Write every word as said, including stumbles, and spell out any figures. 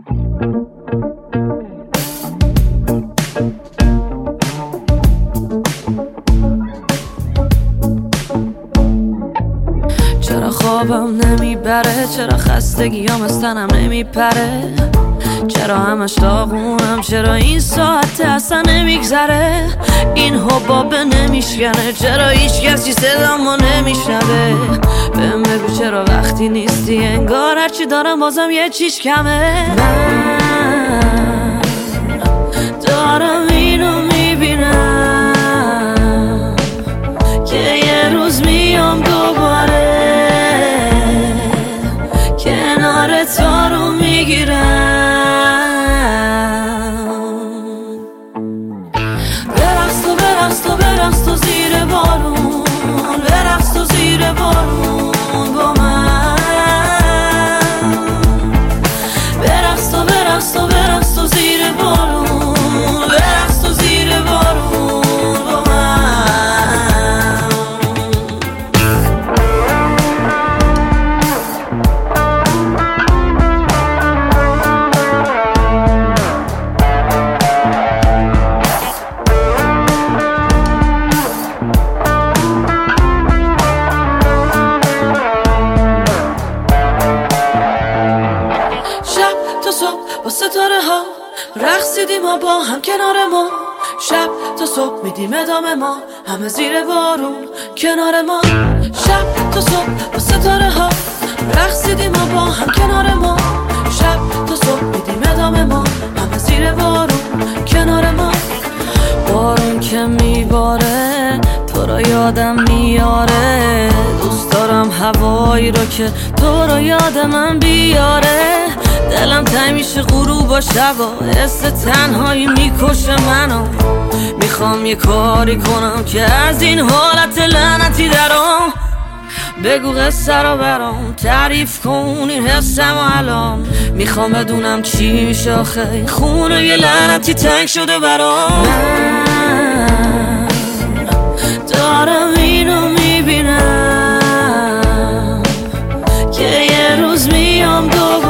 چرا خوابم نمیبره، چرا خستگیام از تنم نمیپره، چرا همش داغونم، چرا این ساعت اصلا نمیگذره، این حبابه نمیشکنه، چرا هیچ کسی صدامو نمیشنوه، بهم بگو چرا وقتی نیستی انگار هرچی دارم بازم یه چیز کمه. من دارم اینو میبینم که یه روز میام دوباره کنار تو رو میگیرم. برقص تو برقص تو برقص تو زیر بارون، برقص تو زیر بارون با من، برقص تو برقص تو برقص تو زیر بارون، برقص تو زیر بارون با من. با ستاره ها رقصیدیم ما با هم کنار ما، شب تا صبح میدیم ادامه ما همه زیر بارون کنار ما، شب تا صبح با ستاره ها رقصیدیم ما با هم کنار ما، شب تا صبح میدیم ادامه ما همه زیر بارون کنار ما. بارون که میباره تو رو یادم میاره، دوست دارم هوایی رو که تو رو یاد من بیاره، دلم تنگ میشه غروب و شبا، حس تنهایی میکشه منو، میخوام یه کاری کنم که از این حالت لعنتی درام، بگو قصه رو برام تعریف کن این حسم و الان، میخوام بدونم چی میشه آخه این خونه یه لعنتی تنگ شده برام. من دارم اینو میبینم که یه روز میام دوباره